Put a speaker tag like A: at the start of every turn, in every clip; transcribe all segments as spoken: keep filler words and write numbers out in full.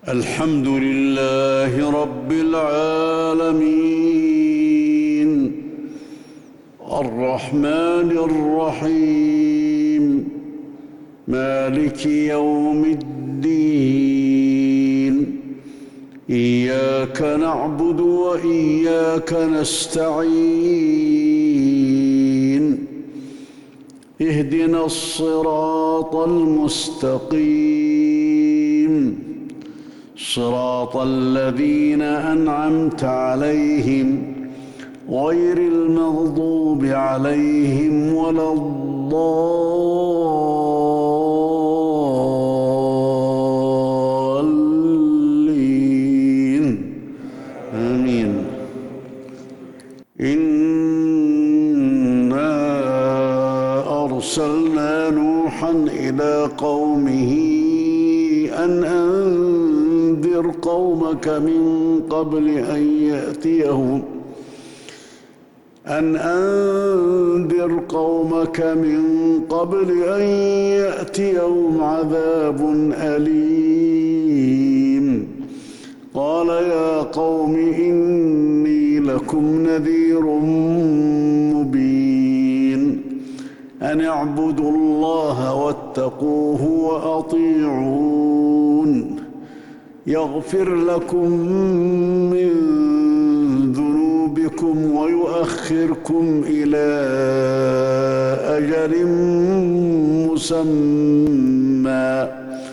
A: الحمد لله رب العالمين الرحمن الرحيم مالك يوم الدين إياك نعبد وإياك نستعين اهدنا الصراط المستقيم صراط الذين أنعمت عليهم غير المغضوب عليهم ولا الضالين آمين. إنا أرسلنا نوحا إلى قومه أن أنذر قومك من قبل أن يأتيهم أن أنذر قومك من قبل أن يأتيهم عذاب أليم. قال يا قوم إني لكم نذير مبين أن اعبدوا الله واتقوه وأطيعون يغفر لكم من ذنوبكم ويؤخركم إلى أجل مسمى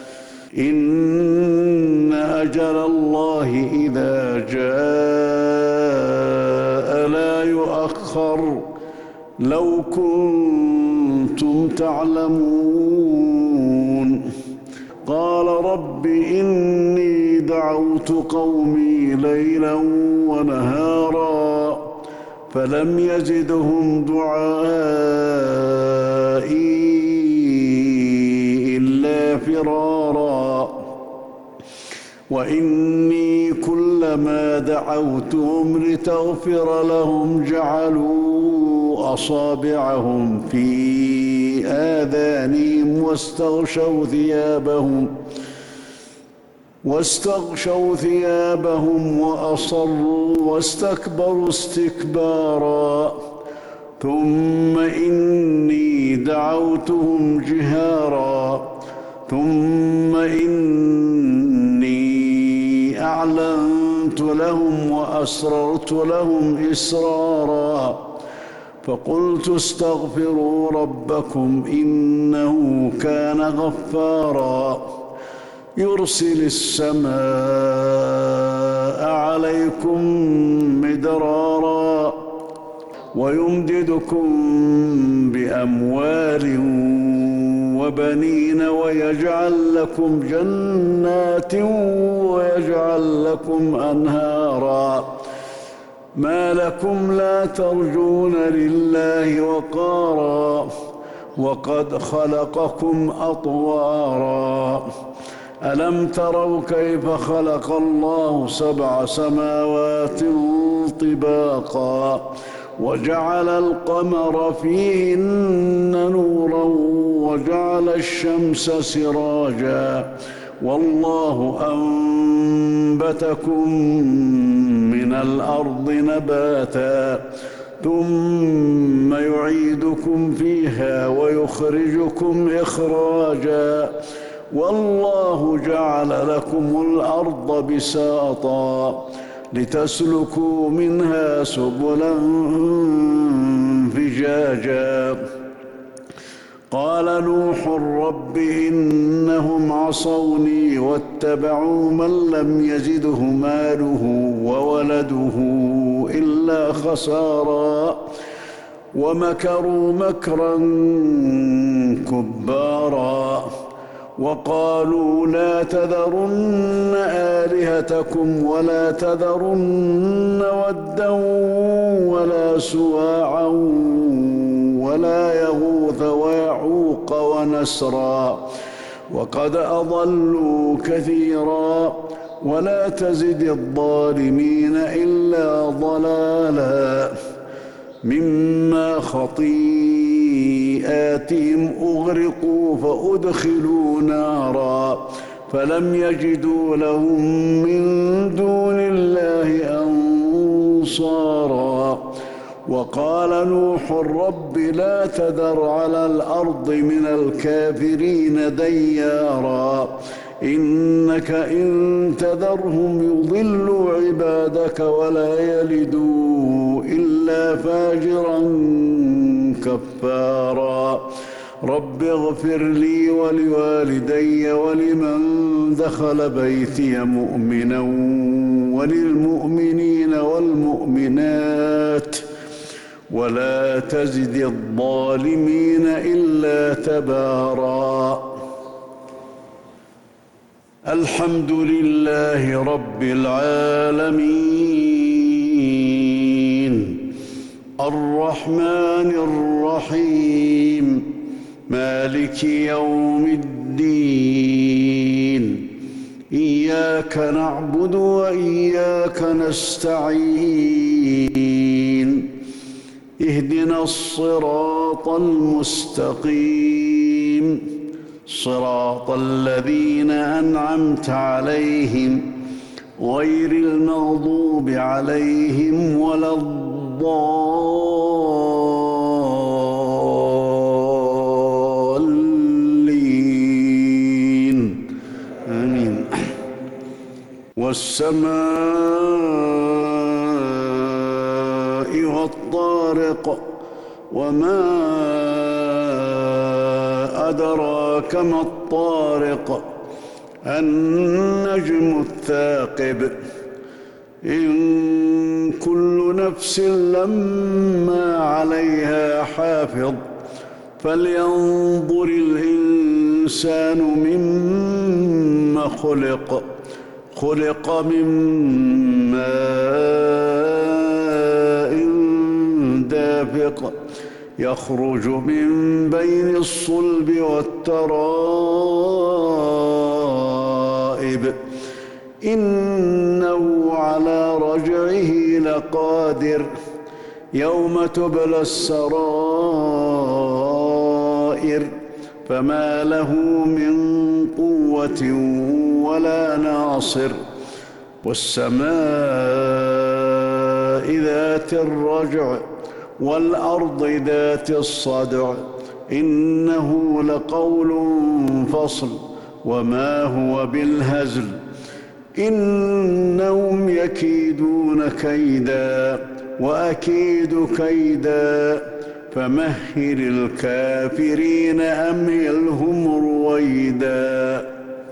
A: إن أجل الله إذا جاء لا يؤخر لو كنتم تعلمون. قال رب إني دعوت قومي ليلا ونهارا فلم يزدهم دعائي إلا فرارا وإني كلما دعوتهم لتغفر لهم جعلوا أصابعهم في آذانهم واستغشوا ثيابهم واستغشوا ثيابهم وأصروا واستكبروا استكبارا ثم إني دعوتهم جهارا ثم إني أعلنت لهم وأسررت لهم إسرارا فقلت استغفروا ربكم إنه كان غفارا يرسل السماء عليكم مدرارا ويمددكم بأموال وبنين ويجعل لكم جنات ويجعل لكم أنهارا ما لكم لا ترجون لله وقارا وقد خلقكم أطوارا ألم تروا كيف خلق الله سبع سماوات طباقا وجعل القمر فيهن نورا وجعل الشمس سراجا والله أنبتكم من الأرض نباتا ثم يعيدكم فيها ويخرجكم إخراجا والله جعل لكم الأرض بساطا لتسلكوا منها سبلا فجاجا. قال نوح رب إنهم عصوني واتبعوا من لم يزده ماله وولده إلا خسارا ومكروا مكرا كبارا وقالوا لا تذرن آلهتكم ولا تذرن ودا ولا سواعا ولا يغوث ويعوق ونسرا وقد أضلوا كثيرا ولا تزد الظالمين إلا ضلالا. مما خطيئاتهم أغرقوا فأدخلوا نارا فلم يجدوا لهم من دون الله أنصارا. وقال نوح رب لا تذر على الأرض من الكافرين ديارا إنك إن تذرهم يضلوا عبادك ولا يلدوا إلا فاجرا كفارا. رب اغفر لي ولوالدي ولمن دخل بيتي مؤمنا وللمؤمنين والمؤمنات ولا تزد الظالمين إلا تبارا. الحمد لله رب العالمين الرحمن الرحيم مالك يوم الدين إياك نعبد وإياك نستعين اهدنا الصراط المستقيم صراط الذين أنعمت عليهم غير المغضوب عليهم ولا الضالين آمين. والسماء والطارق وما أدراك ما الطارق النجم الثاقب إن كل نفس لما عليها حافظ فلينظر الإنسان مما خلق خلق من ماء دافق يخرج من بين الصلب والترائب إنه على رجعه لقادر يوم تبلى السرائر فما له من قوة ولا ناصر. والسماء ذات الرجع والأرض ذات الصدع إنه لقول فصل وما هو بالهزل إنهم يكيدون كيدا وأكيد كيدا فمهل الكافرين أمهلهم رويدا.